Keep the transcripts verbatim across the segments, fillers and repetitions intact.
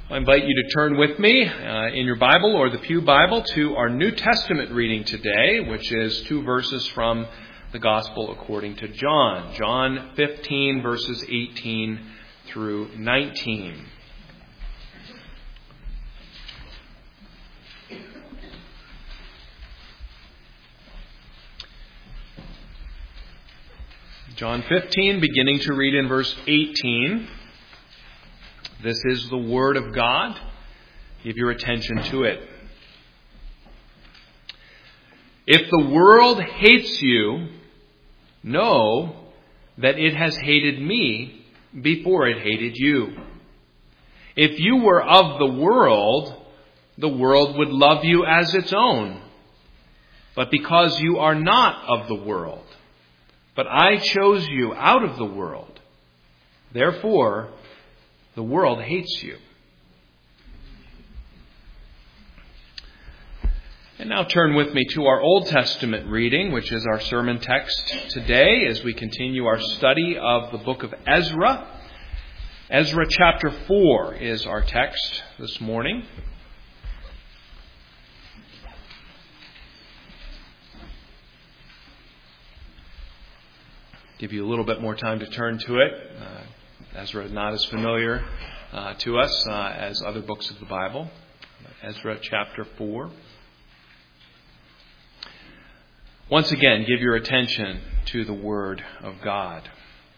I invite you to turn with me uh, in your Bible or the Pew Bible to our New Testament reading today, which is two verses from the Gospel according to John. John fifteen, verses eighteen through nineteen. John fifteen, beginning to read in verse eighteen. This is the Word of God. Give your attention to it. If the world hates you, know that it has hated me before it hated you. If you were of the world, the world would love you as its own. But because you are not of the world, but I chose you out of the world, therefore the world hates you. And now turn with me to our Old Testament reading, which is our sermon text today as we continue our study of the book of Ezra. Ezra chapter four is our text this morning. Give you a little bit more time to turn to it. Uh, Ezra is not as familiar uh, to us uh, as other books of the Bible. Ezra chapter four. Once again, give your attention to the Word of God.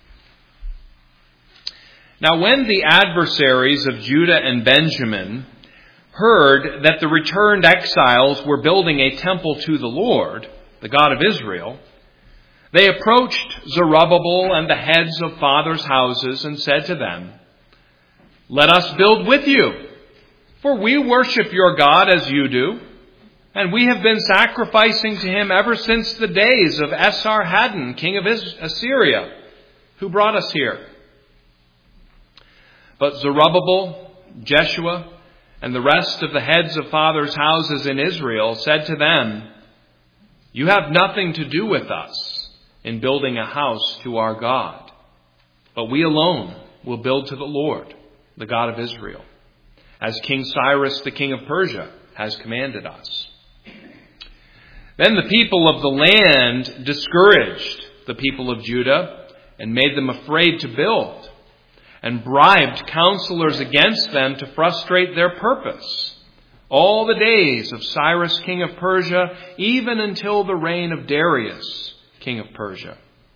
Now, when the adversaries of Judah and Benjamin heard that the returned exiles were building a temple to the Lord, the God of Israel, they approached Zerubbabel and the heads of fathers' houses and said to them, "Let us build with you, for we worship your God as you do, and we have been sacrificing to him ever since the days of Esarhaddon, king of Assyria, who brought us here." But Zerubbabel, Jeshua, and the rest of the heads of fathers' houses in Israel said to them, "You have nothing to do with us in building a house to our God, but we alone will build to the Lord, the God of Israel, as King Cyrus, the king of Persia, has commanded us." Then the people of the land discouraged the people of Judah and made them afraid to build, and bribed counselors against them to frustrate their purpose, all the days of Cyrus, king of Persia, even until the reign of Darius, king of Persia.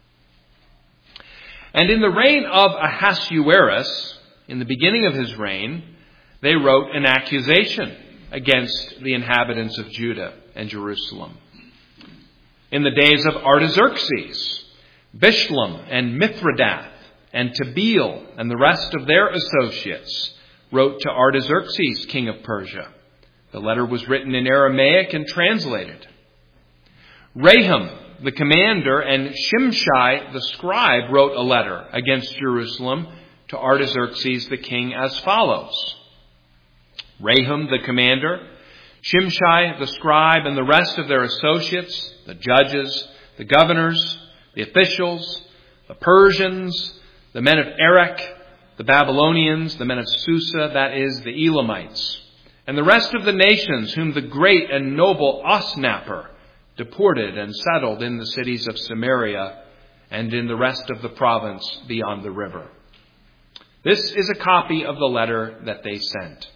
And in the reign of Ahasuerus, in the beginning of his reign, they wrote an accusation against the inhabitants of Judah and Jerusalem. In the days of Artaxerxes, Bishlam and Mithridath and Tabeel and the rest of their associates wrote to Artaxerxes, king of Persia. The letter was written in Aramaic and translated. Raham, the commander, and Shimshai, the scribe, wrote a letter against Jerusalem to Artaxerxes the king as follows. Raham, the commander, Shimshai, the scribe, and the rest of their associates, the judges, the governors, the officials, the Persians, the men of Erech, the Babylonians, the men of Susa, that is, the Elamites, and the rest of the nations whom the great and noble Osnappar deported and settled in the cities of Samaria and in the rest of the province beyond the river. This is a copy of the letter that they sent.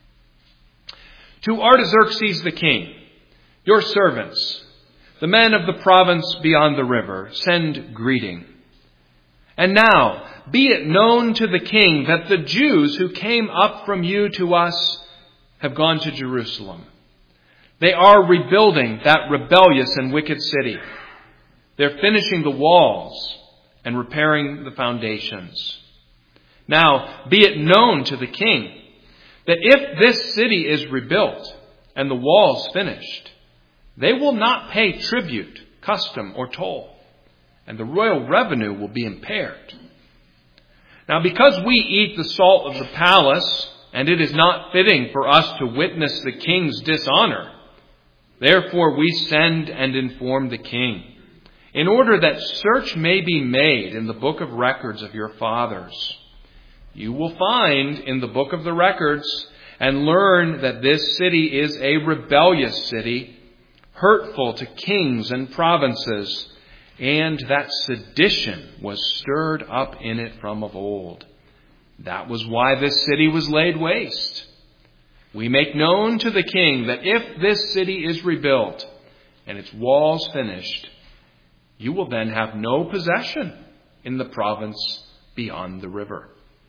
To Artaxerxes the king, your servants, the men of the province beyond the river, send greeting. And now, be it known to the king that the Jews who came up from you to us have gone to Jerusalem. They are rebuilding that rebellious and wicked city. They're finishing the walls and repairing the foundations. Now, be it known to the king that if this city is rebuilt and the walls finished, they will not pay tribute, custom, or toll, and the royal revenue will be impaired. Now, because we eat the salt of the palace, and it is not fitting for us to witness the king's dishonor, therefore we send and inform the king, in order that search may be made in the book of records of your fathers. You will find in the book of the records and learn that this city is a rebellious city, hurtful to kings and provinces, and that sedition was stirred up in it from of old. That was why this city was laid waste. We make known to the king that if this city is rebuilt and its walls finished, you will then have no possession in the province beyond the river.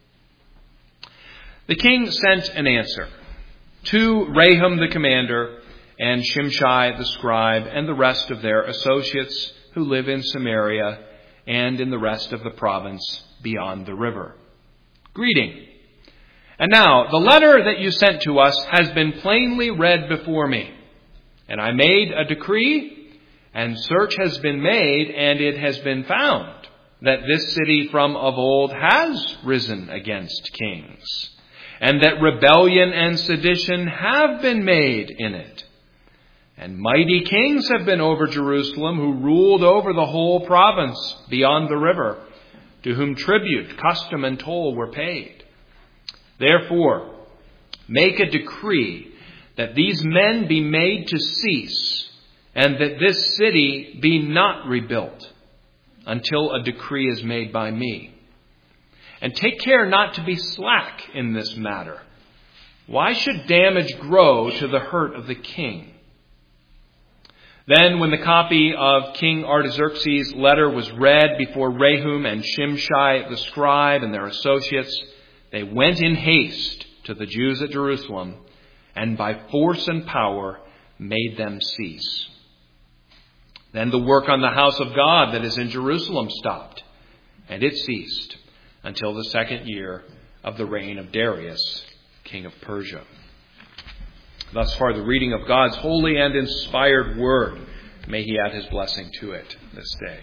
The king sent an answer to Rahum the commander and Shimshai the scribe and the rest of their associates who live in Samaria and in the rest of the province beyond the river. Greeting. And now, the letter that you sent to us has been plainly read before me. And I made a decree, and search has been made, and it has been found that this city from of old has risen against kings, and that rebellion and sedition have been made in it. And mighty kings have been over Jerusalem, who ruled over the whole province beyond the river, to whom tribute, custom, and toll were paid. Therefore, make a decree that these men be made to cease, and that this city be not rebuilt until a decree is made by me. And take care not to be slack in this matter. Why should damage grow to the hurt of the king? Then when the copy of King Artaxerxes' letter was read before Rahum and Shimshai the scribe and their associates, they went in haste to the Jews at Jerusalem, and by force and power made them cease. Then the work on the house of God that is in Jerusalem stopped, and it ceased until the second year of the reign of Darius, king of Persia. Thus far the reading of God's holy and inspired word. May he add his blessing to it this day.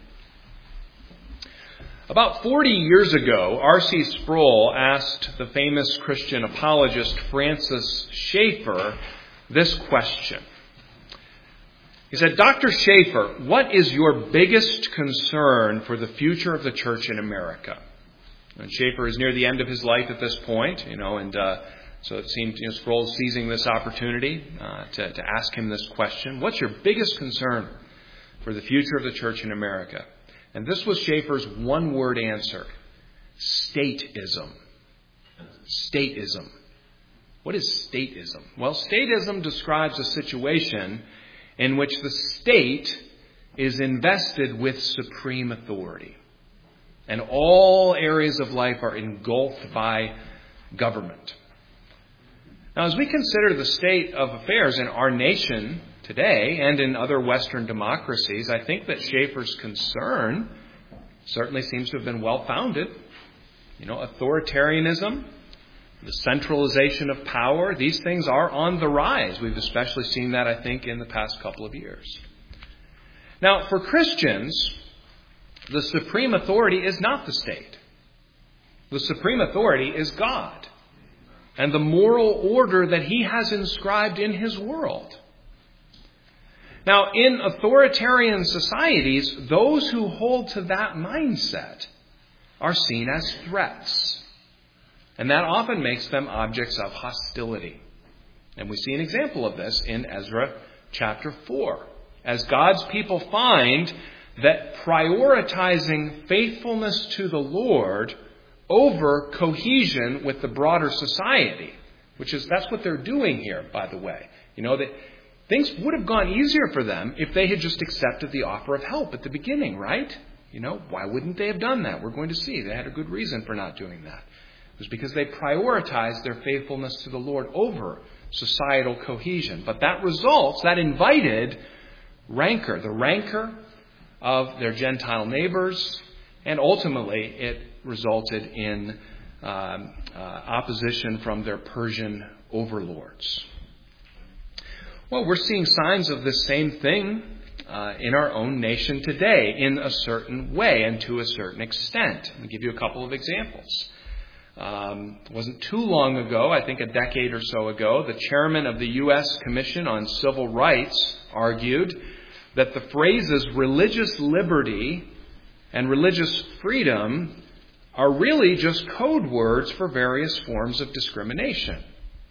About forty years ago, R C Sproul asked the famous Christian apologist Francis Schaeffer this question. He said, Doctor Schaeffer, what is your biggest concern for the future of the church in America? And Schaeffer is near the end of his life at this point, you know, and uh, so it seemed, you know, Sproul seizing this opportunity uh, to, to ask him this question. What's your biggest concern for the future of the church in America? And this was Schaeffer's one-word answer. Statism. Statism. What is statism? Well, statism describes a situation in which the state is invested with supreme authority. And all areas of life are engulfed by government. Now, as we consider the state of affairs in our nation today and in other Western democracies, I think that Schaeffer's concern certainly seems to have been well-founded. You know, authoritarianism, the centralization of power, these things are on the rise. We've especially seen that, I think, in the past couple of years. Now, for Christians, the supreme authority is not the state. The supreme authority is God and the moral order that he has inscribed in his world. Now, in authoritarian societies, those who hold to that mindset are seen as threats. And that often makes them objects of hostility. And we see an example of this in Ezra chapter four. As God's people find that prioritizing faithfulness to the Lord over cohesion with the broader society, which is, that's what they're doing here, by the way. You know, that things would have gone easier for them if they had just accepted the offer of help at the beginning, right? You know, why wouldn't they have done that? We're going to see. They had a good reason for not doing that. It was because they prioritized their faithfulness to the Lord over societal cohesion. But that results, that invited rancor, the rancor of their Gentile neighbors, and ultimately it resulted in um, uh, opposition from their Persian overlords. Well, we're seeing signs of this same thing uh, in our own nation today in a certain way and to a certain extent. I'll give you a couple of examples. Um, it wasn't too long ago, I think a decade or so ago, the chairman of the U S Commission on Civil Rights argued that the phrases religious liberty and religious freedom are really just code words for various forms of discrimination.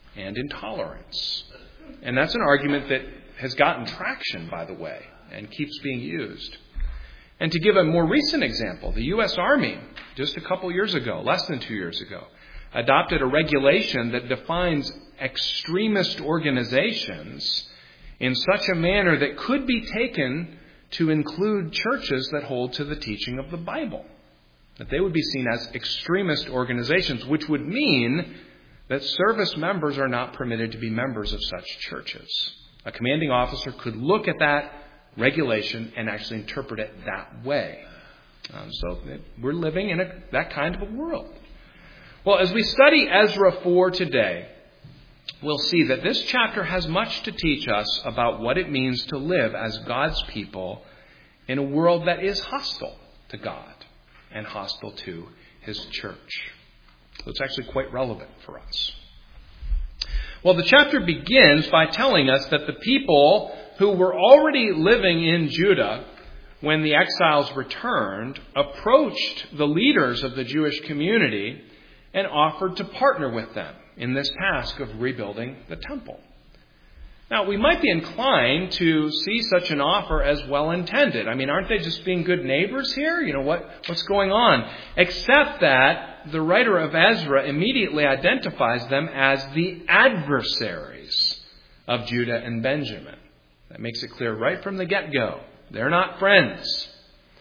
and intolerance. And that's an argument that has gotten traction, by the way, and keeps being used. And to give a more recent example, the U S Army, just a couple years ago, less than two years ago, adopted a regulation that defines extremist organizations in such a manner that could be taken to include churches that hold to the teaching of the Bible. That they would be seen as extremist organizations, which would mean that service members are not permitted to be members of such churches. A commanding officer could look at that regulation and actually interpret it that way. Um, so we're living in a, that kind of a world. Well, as we study Ezra four today, we'll see that this chapter has much to teach us about what it means to live as God's people in a world that is hostile to God and hostile to His church. So it's actually quite relevant for us. Well, the chapter begins by telling us that the people who were already living in Judah when the exiles returned approached the leaders of the Jewish community and offered to partner with them in this task of rebuilding the temple. Now, we might be inclined to see such an offer as well-intended. I mean, aren't they just being good neighbors here? You know, what, what's going on? Except that the writer of Ezra immediately identifies them as the adversaries of Judah and Benjamin. That makes it clear right from the get-go. They're not friends.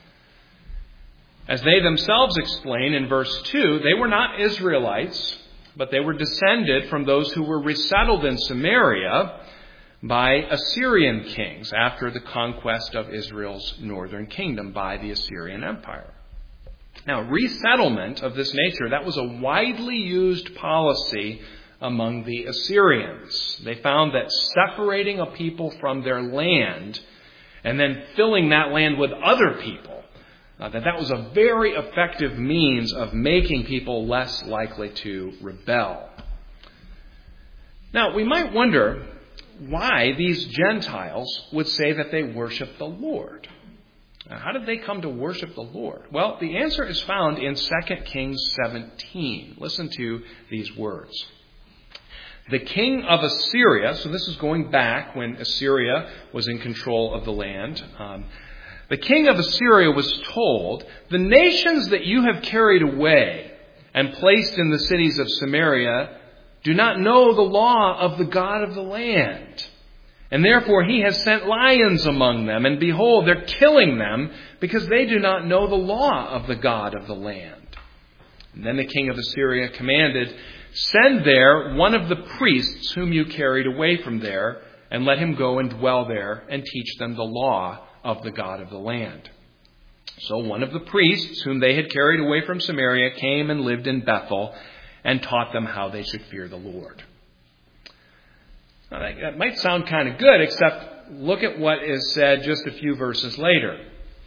As they themselves explain in verse two, they were not Israelites, but they were descended from those who were resettled in Samaria by Assyrian kings after the conquest of Israel's northern kingdom by the Assyrian Empire. Now, resettlement of this nature, that was a widely used policy among the Assyrians. They found that separating a people from their land and then filling that land with other people, uh, that that was a very effective means of making people less likely to rebel. Now, we might wonder why these Gentiles would say that they worship the Lord. Now, how did they come to worship the Lord? Well, the answer is found in Second Kings seventeen. Listen to these words. The king of Assyria, so this is going back when Assyria was in control of the land. Um, the king of Assyria was told, "The nations that you have carried away and placed in the cities of Samaria do not know the law of the God of the land. And therefore he has sent lions among them, and behold, they're killing them because they do not know the law of the God of the land." And then the king of Assyria commanded, "Send there one of the priests whom you carried away from there, and let him go and dwell there and teach them the law of the God of the land." So one of the priests whom they had carried away from Samaria came and lived in Bethel and taught them how they should fear the Lord. Now, that might sound kind of good, except look at what is said just a few verses later.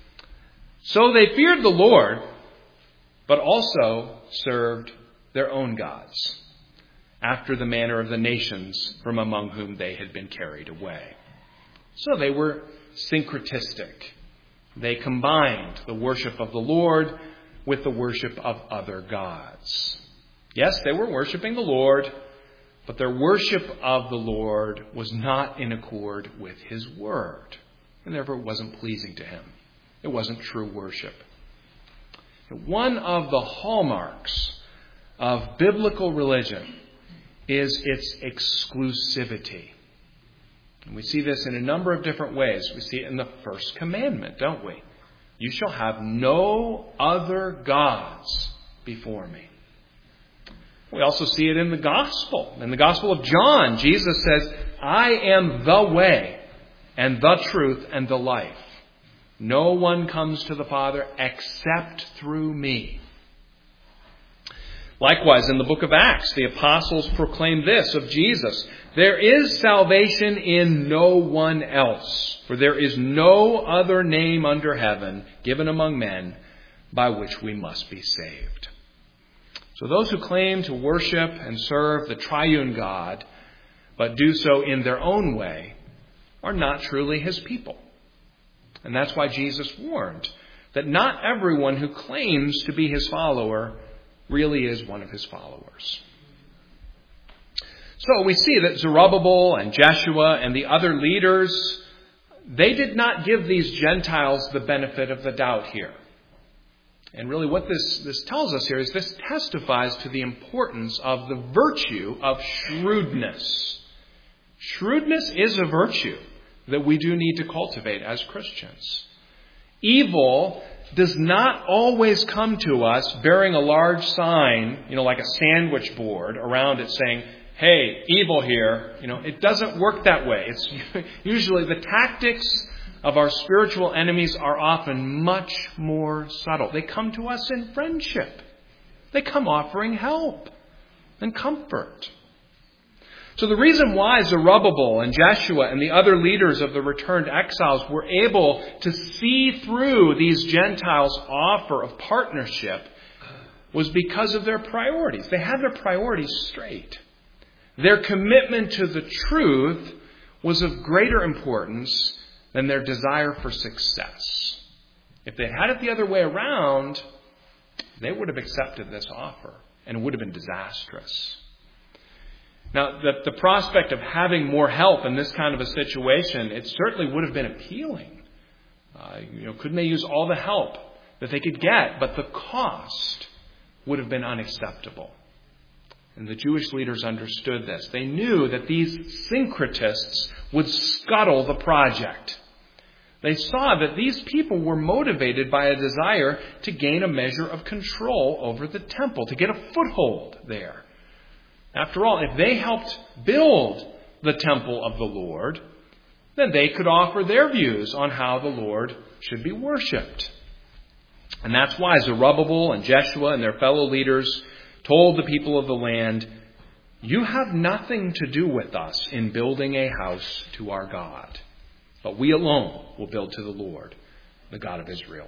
So they feared the Lord, but also served their own gods, after the manner of the nations from among whom they had been carried away. So they were syncretistic. They combined the worship of the Lord with the worship of other gods. Yes, they were worshiping the Lord, but their worship of the Lord was not in accord with His word, and therefore it wasn't pleasing to Him. It wasn't true worship. One of the hallmarks of biblical religion is its exclusivity. And we see this in a number of different ways. We see it in the first commandment, don't we? You shall have no other gods before me. We also see it in the gospel. In the Gospel of John, Jesus says, "I am the way and the truth and the life. No one comes to the Father except through me." Likewise, in the book of Acts, the apostles proclaim this of Jesus: "There is salvation in no one else, for there is no other name under heaven given among men by which we must be saved." So those who claim to worship and serve the triune God, but do so in their own way, are not truly His people. And that's why Jesus warned that not everyone who claims to be His follower really is one of His followers. So we see that Zerubbabel and Jeshua and the other leaders, they did not give these Gentiles the benefit of the doubt here. And really what this, this tells us here is this testifies to the importance of the virtue of shrewdness. Shrewdness is a virtue that we do need to cultivate as Christians. Evil does not always come to us bearing a large sign, you know, like a sandwich board around it saying, hey, evil here. You know, it doesn't work that way. It's usually the tactics of our spiritual enemies are often much more subtle. They come to us in friendship. They come offering help and comfort. So the reason why Zerubbabel and Jeshua and the other leaders of the returned exiles were able to see through these Gentiles' offer of partnership was because of their priorities. They had their priorities straight. Their commitment to the truth was of greater importance than their desire for success. If they had it the other way around, they would have accepted this offer, and it would have been disastrous. Now, the, the prospect of having more help in this kind of a situation, it certainly would have been appealing. Uh, you know, couldn't they use all the help that they could get? But the cost would have been unacceptable. And the Jewish leaders understood this. They knew that these syncretists would scuttle the project. They saw that these people were motivated by a desire to gain a measure of control over the temple, to get a foothold there. After all, if they helped build the temple of the Lord, then they could offer their views on how the Lord should be worshipped. And that's why Zerubbabel and Jeshua and their fellow leaders told the people of the land, you have nothing to do with us in building a house to our God, but we alone will build to the Lord, the God of Israel.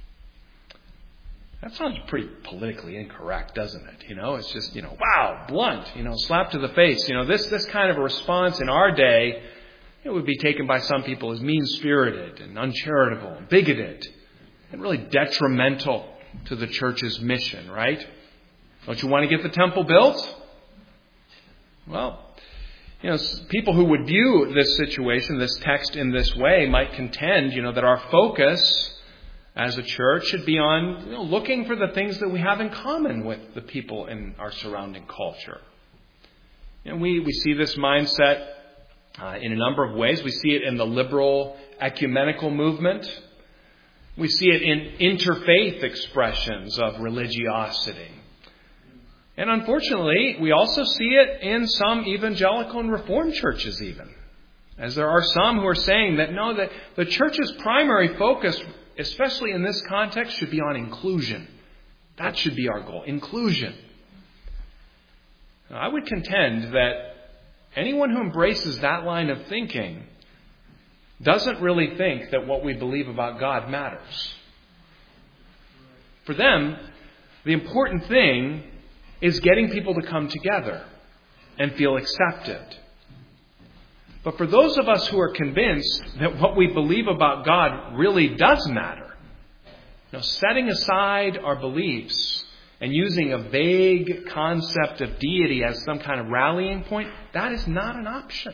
That sounds pretty politically incorrect, doesn't it? You know, it's just, you know, wow, blunt, you know, slap to the face. You know, this, this kind of a response in our day, it would be taken by some people as mean-spirited and uncharitable and bigoted and really detrimental to the church's mission, right? Don't you want to get the temple built? Well, you know, people who would view this situation, this text in this way might contend, you know, that our focus as a church should be on, you know, looking for the things that we have in common with the people in our surrounding culture. And we, we see this mindset uh, in a number of ways. We see it in the liberal ecumenical movement. We see it in interfaith expressions of religiosity. And unfortunately, we also see it in some evangelical and reformed churches even. As there are some who are saying that no, that the church's primary focus, especially in this context, should be on inclusion. That should be our goal, inclusion. Now, I would contend that anyone who embraces that line of thinking doesn't really think that what we believe about God matters. For them, the important thing is getting people to come together and feel accepted. But for those of us who are convinced that what we believe about God really does matter, you know, setting aside our beliefs and using a vague concept of deity as some kind of rallying point, that is not an option.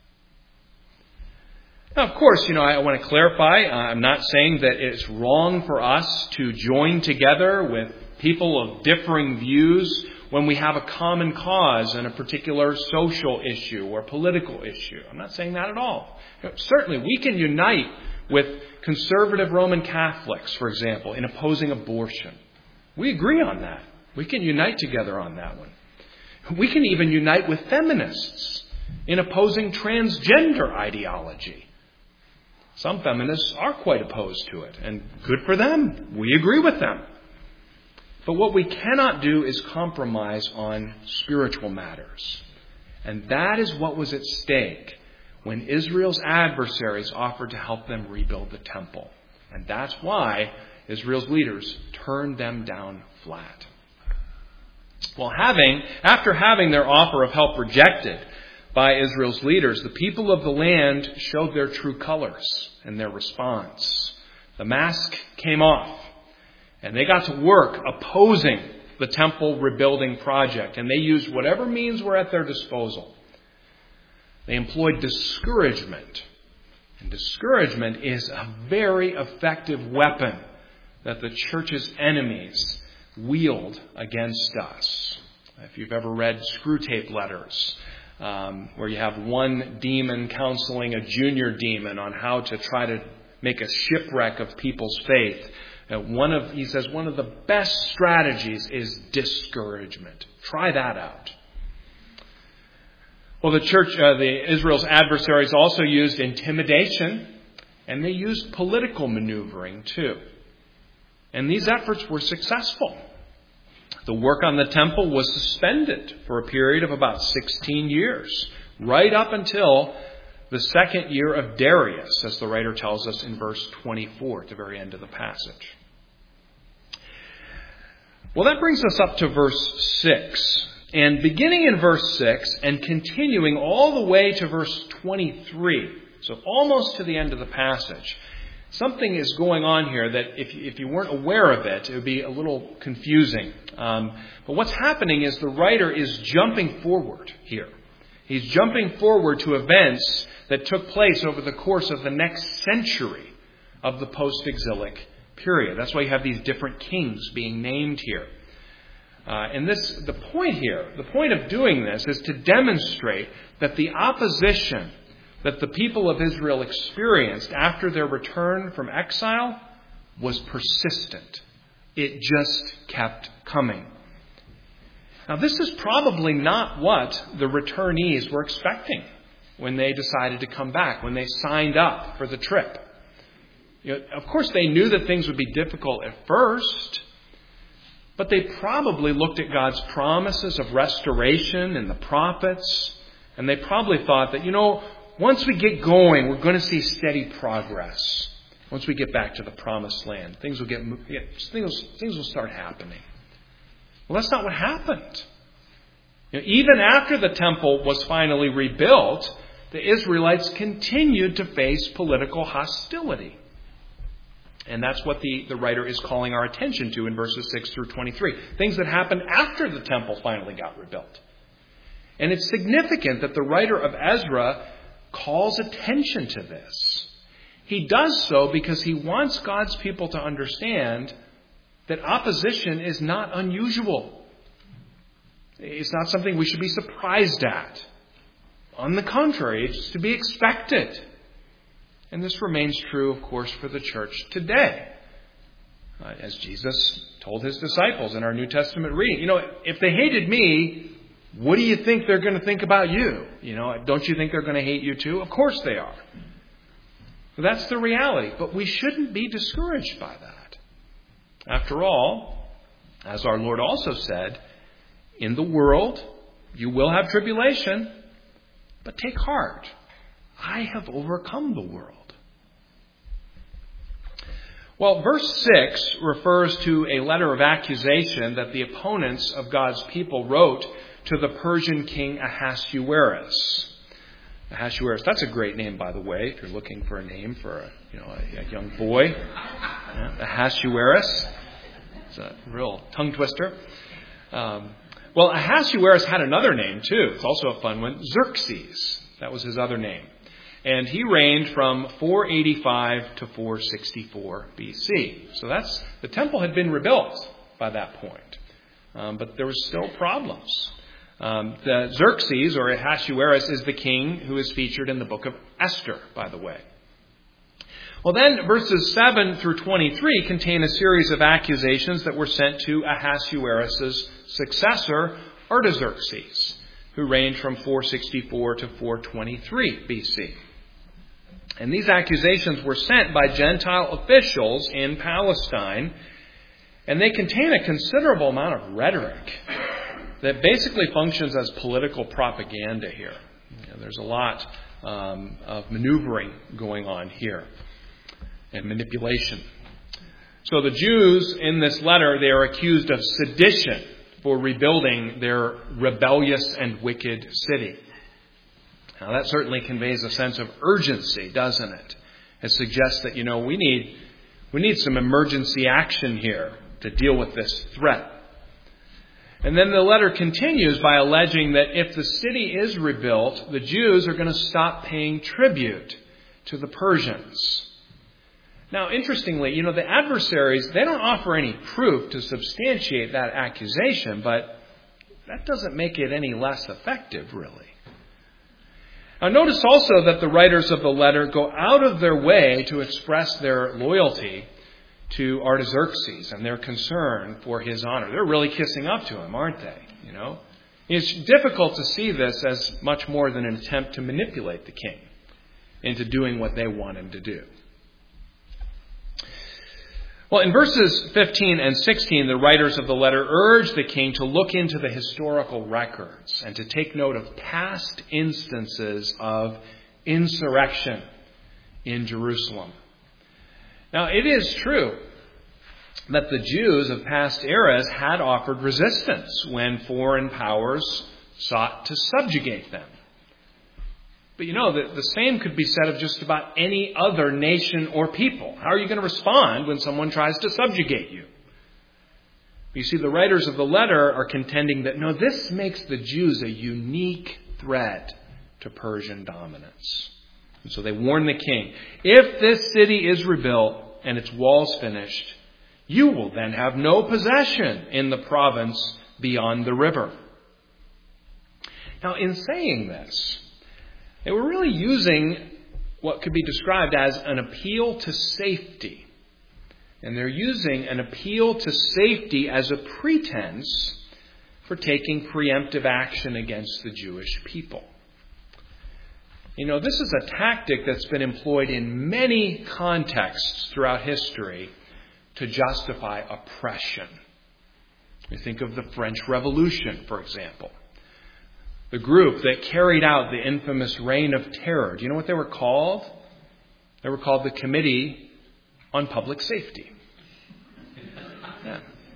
Now, of course, you know, I want to clarify, uh, I'm not saying that it's wrong for us to join together with people of differing views when we have a common cause in a particular social issue or political issue. I'm not saying that at all. You know, certainly, we can unite with conservative Roman Catholics, for example, in opposing abortion. We agree on that. We can unite together on that one. We can even unite with feminists in opposing transgender ideology. Some feminists are quite opposed to it, and good for them. We agree with them. But what we cannot do is compromise on spiritual matters. And that is what was at stake when Israel's adversaries offered to help them rebuild the temple. And that's why Israel's leaders turned them down flat. Well, having, after having their offer of help rejected by Israel's leaders, the people of the land showed their true colors in their response. The mask came off. And they got to work opposing the temple rebuilding project. And they used whatever means were at their disposal They employed discouragement. And discouragement is a very effective weapon that the church's enemies wield against us. If you've ever read Screwtape Letters, um, where you have one demon counseling a junior demon on how to try to make a shipwreck of people's faith, uh, one of he says one of the best strategies is discouragement. Try that out. Well, the church, uh, the Israel's adversaries also used intimidation, and they used political maneuvering too. And these efforts were successful. The work on the temple was suspended for a period of about sixteen years, right up until the second year of Darius, as the writer tells us in verse twenty-four, at the very end of the passage. Well, that brings us up to verse six. And beginning in verse six and continuing all the way to verse twenty-three, so almost to the end of the passage, something is going on here that if you, if you weren't aware of it, it would be a little confusing. Um, but what's happening is the writer is jumping forward here. He's jumping forward to events that took place over the course of the next century of the post-exilic period. That's why you have these different kings being named here. Uh, and this, the point here, the point of doing this is to demonstrate that the opposition that the people of Israel experienced after their return from exile was persistent. It just kept coming. Now, this is probably not what the returnees were expecting when they decided to come back, when they signed up for the trip. You know, of course, they knew that things would be difficult at first, but they probably looked at God's promises of restoration in the prophets, and they probably thought that, you know, once we get going, we're going to see steady progress. Once we get back to the promised land, things will get things, things will start happening. Well, that's not what happened. You know, even after the temple was finally rebuilt, the Israelites continued to face political hostility. And that's what the, the writer is calling our attention to in verses six through twenty-three. Things that happened after the temple finally got rebuilt. And it's significant that the writer of Ezra calls attention to this. He does so because he wants God's people to understand that opposition is not unusual. It's not something we should be surprised at. On the contrary, it's to be expected. And this remains true, of course, for the church today. Uh, as Jesus told his disciples in our New Testament reading, you know, if they hated me, what do you think they're going to think about you? You know, don't you think they're going to hate you too? Of course they are. So that's the reality. But we shouldn't be discouraged by that. After all, as our Lord also said, in the world you will have tribulation, but take heart. I have overcome the world. Well, verse six refers to a letter of accusation that the opponents of God's people wrote to the Persian king Ahasuerus. Ahasuerus, that's a great name, by the way, if you're looking for a name for a, you know, a, a young boy. Yeah, Ahasuerus. It's a real tongue twister. Um, well, Ahasuerus had another name, too. It's also a fun one. Xerxes. That was his other name. And he reigned from four eighty-five to four sixty-four B C. So that's the temple had been rebuilt by that point. Um, but there was still problems. Um, the Xerxes, or Ahasuerus, is the king who is featured in the book of Esther, by the way. Well, then verses seven through twenty-three contain a series of accusations that were sent to Ahasuerus' successor, Artaxerxes, who reigned from four sixty-four to four twenty-three B C. And these accusations were sent by Gentile officials in Palestine, and they contain a considerable amount of rhetoric that basically functions as political propaganda here. You know, there's a lot um, of maneuvering going on here and manipulation. So the Jews in this letter, they are accused of sedition for rebuilding their rebellious and wicked city. Now that certainly conveys a sense of urgency, doesn't it? It suggests that, you know, we need we need some emergency action here to deal with this threat. And then the letter continues by alleging that if the city is rebuilt, the Jews are going to stop paying tribute to the Persians. Now, interestingly, you know, the adversaries, they don't offer any proof to substantiate that accusation, but that doesn't make it any less effective, really. Now, notice also that the writers of the letter go out of their way to express their loyalty to Artaxerxes and their concern for his honor. They're really kissing up to him, aren't they? You know, it's difficult to see this as much more than an attempt to manipulate the king into doing what they want him to do. Well, in verses fifteen and sixteen, the writers of the letter urge the king to look into the historical records and to take note of past instances of insurrection in Jerusalem. Now, it is true that the Jews of past eras had offered resistance when foreign powers sought to subjugate them. But you know, the, the same could be said of just about any other nation or people. How are you going to respond when someone tries to subjugate you? You see, the writers of the letter are contending that, no, this makes the Jews a unique threat to Persian dominance. And so they warn the king, if this city is rebuilt and its walls finished, you will then have no possession in the province beyond the river. Now, in saying this, they were really using what could be described as an appeal to safety. And they're using an appeal to safety as a pretense for taking preemptive action against the Jewish people. You know, this is a tactic that's been employed in many contexts throughout history to justify oppression. We think of the French Revolution, for example. The group that carried out the infamous Reign of Terror. Do you know what they were called? They were called the Committee on Public Safety. Yeah.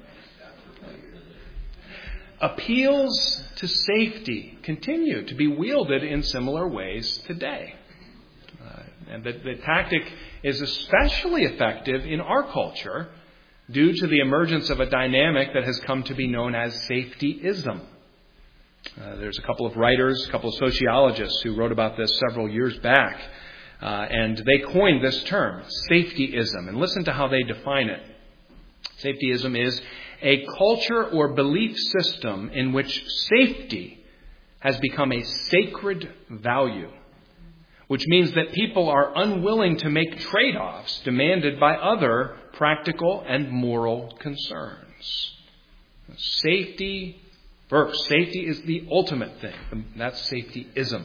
Appeals to safety continue to be wielded in similar ways today. Uh, and the, the tactic is especially effective in our culture due to the emergence of a dynamic that has come to be known as safetyism. Uh, there's a couple of writers, a couple of sociologists who wrote about this several years back. Uh, and they coined this term, safetyism. And listen to how they define it. Safetyism is a culture or belief system in which safety has become a sacred value, which means that people are unwilling to make trade-offs demanded by other practical and moral concerns. Safety first. Safety is the ultimate thing. That's safetyism.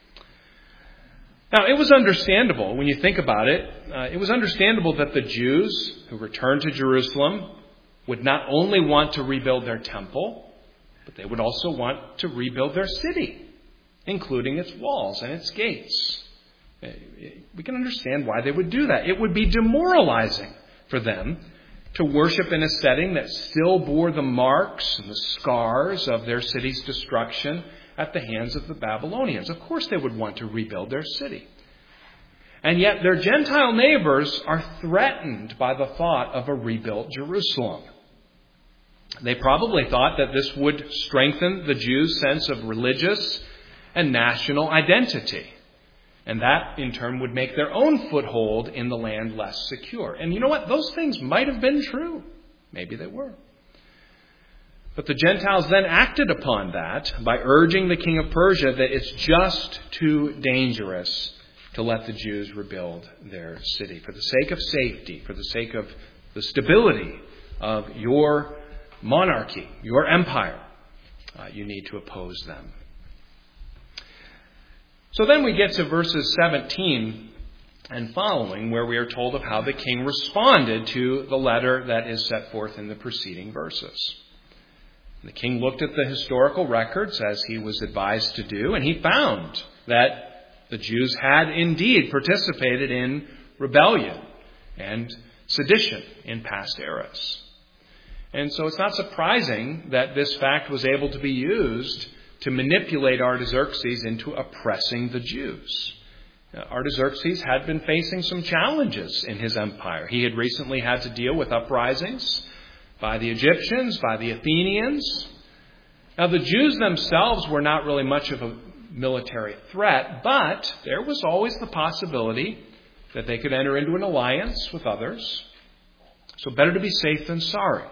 Now, it was understandable, when you think about it, uh, it was understandable that the Jews who returned to Jerusalem would not only want to rebuild their temple, but they would also want to rebuild their city, including its walls and its gates. We can understand why they would do that. It would be demoralizing for them to worship in a setting that still bore the marks and the scars of their city's destruction at the hands of the Babylonians. Of course they would want to rebuild their city. And yet their Gentile neighbors are threatened by the thought of a rebuilt Jerusalem. They probably thought that this would strengthen the Jews' sense of religious and national identity. And that, in turn, would make their own foothold in the land less secure. And you know what? Those things might have been true. Maybe they were. But the Gentiles then acted upon that by urging the king of Persia that it's just too dangerous to let the Jews rebuild their city. For the sake of safety, for the sake of the stability of your monarchy, your empire, uh, you need to oppose them. So then we get to verses seventeen and following, where we are told of how the king responded to the letter that is set forth in the preceding verses. The king looked at the historical records as he was advised to do, and he found that the Jews had indeed participated in rebellion and sedition in past eras. And so it's not surprising that this fact was able to be used to manipulate Artaxerxes into oppressing the Jews. Artaxerxes had been facing some challenges in his empire. He had recently had to deal with uprisings by the Egyptians, by the Athenians. Now, the Jews themselves were not really much of a military threat, but there was always the possibility that they could enter into an alliance with others. So better to be safe than sorry.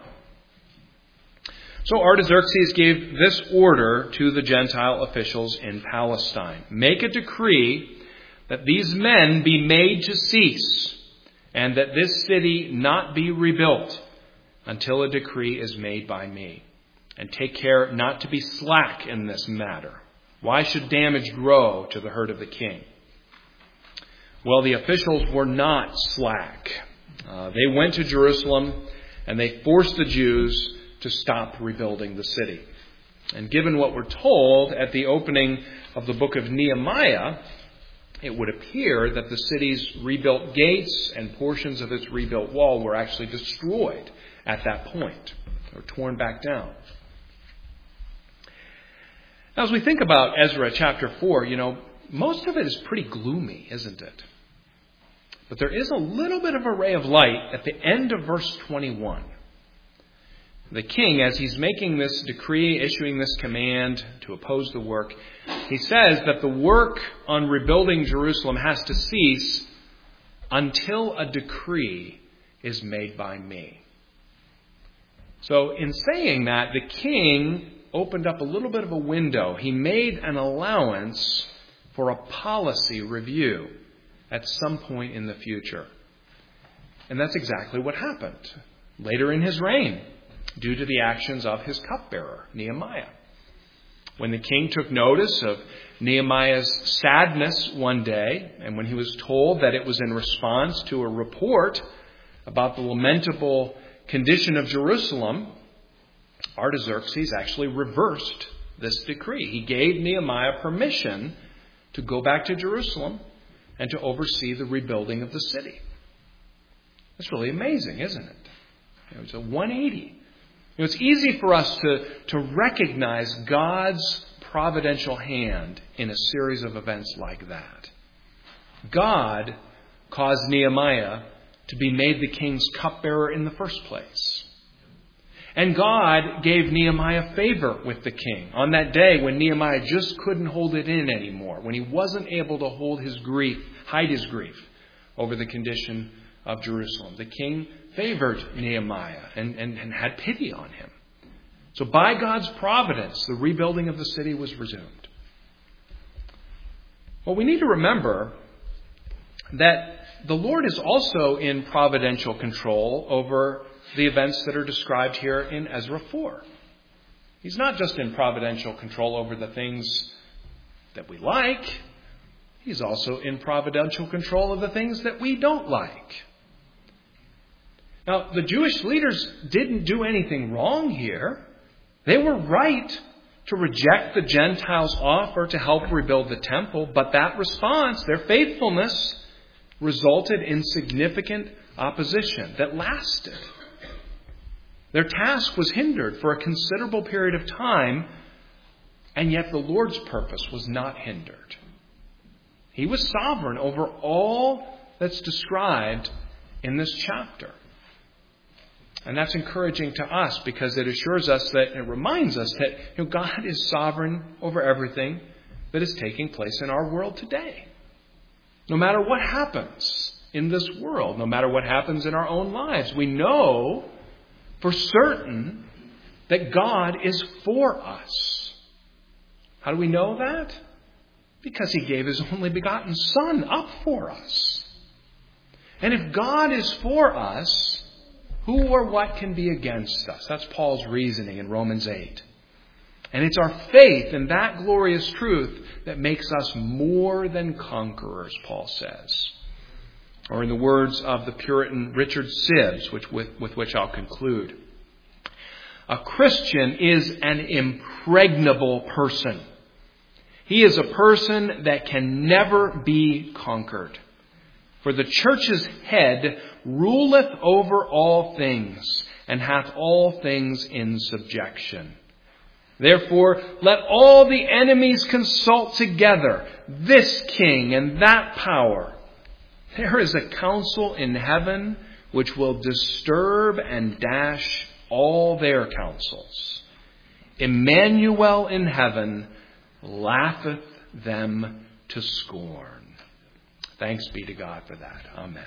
So Artaxerxes gave this order to the Gentile officials in Palestine. Make a decree that these men be made to cease, and that this city not be rebuilt until a decree is made by me. And take care not to be slack in this matter. Why should damage grow to the hurt of the king? Well, the officials were not slack. Uh, they went to Jerusalem and they forced the Jews to stop rebuilding the city. And given what we're told at the opening of the book of Nehemiah, it would appear that the city's rebuilt gates and portions of its rebuilt wall were actually destroyed at that point, or torn back down. Now, as we think about Ezra chapter four, you know, most of it is pretty gloomy, isn't it? But there is a little bit of a ray of light at the end of verse twenty-one. The king, as he's making this decree, issuing this command to oppose the work, he says that the work on rebuilding Jerusalem has to cease until a decree is made by me. So in saying that, the king opened up a little bit of a window. He made an allowance for a policy review at some point in the future. And that's exactly what happened later in his reign, due to the actions of his cupbearer, Nehemiah. When the king took notice of Nehemiah's sadness one day, and when he was told that it was in response to a report about the lamentable condition of Jerusalem, Artaxerxes actually reversed this decree. He gave Nehemiah permission to go back to Jerusalem and to oversee the rebuilding of the city. That's really amazing, isn't it? It was a one eighty. You know, it's easy for us to, to recognize God's providential hand in a series of events like that. God caused Nehemiah to be made the king's cupbearer in the first place. And God gave Nehemiah favor with the king on that day when Nehemiah just couldn't hold it in anymore, when he wasn't able to hold his grief, hide his grief over the condition of Jerusalem. The king favored Nehemiah and, and, and had pity on him. So by God's providence, the rebuilding of the city was resumed. Well, we need to remember that the Lord is also in providential control over the events that are described here in Ezra four. He's not just in providential control over the things that we like. He's also in providential control of the things that we don't like. Now, the Jewish leaders didn't do anything wrong here. They were right to reject the Gentiles' offer to help rebuild the temple, but that response, their faithfulness, resulted in significant opposition that lasted. Their task was hindered for a considerable period of time, and yet the Lord's purpose was not hindered. He was sovereign over all that's described in this chapter. And that's encouraging to us because it assures us that, it reminds us that you know, God is sovereign over everything that is taking place in our world today. No matter what happens in this world, no matter what happens in our own lives, we know for certain that God is for us. How do we know that? Because He gave His only begotten Son up for us. And if God is for us, who or what can be against us? That's Paul's reasoning in Romans eight. And it's our faith in that glorious truth that makes us more than conquerors, Paul says. Or in the words of the Puritan Richard Sibbes, which, with, with which I'll conclude. A Christian is an impregnable person. He is a person that can never be conquered. For the church's head ruleth over all things, and hath all things in subjection. Therefore, let all the enemies consult together, this king and that power. There is a council in heaven which will disturb and dash all their counsels. Emmanuel in heaven laugheth them to scorn. Thanks be to God for that. Amen.